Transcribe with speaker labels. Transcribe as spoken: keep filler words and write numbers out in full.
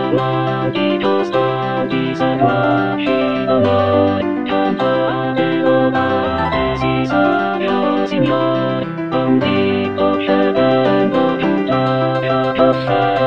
Speaker 1: Maldito stagi salvacidomoi, cantate lodate si salvio Signore, bendito che vengo giunta a caffè.